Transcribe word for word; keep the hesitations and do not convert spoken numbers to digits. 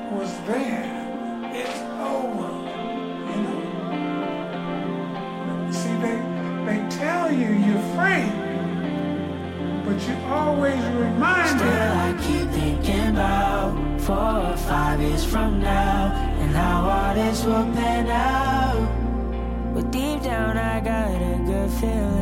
was there. It's over. You know. See, they they tell you you're free, but you always reminded. Still, I keep thinking about four or five years from now, and how all this will pan out. But deep down, I got a good feeling.